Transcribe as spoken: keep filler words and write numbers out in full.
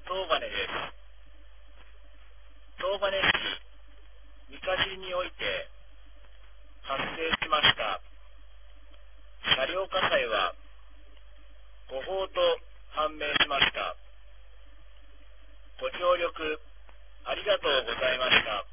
東金です。東金市三ヶ尻において発生しました車両火災は誤報と判明しました。ご協力ありがとうございました。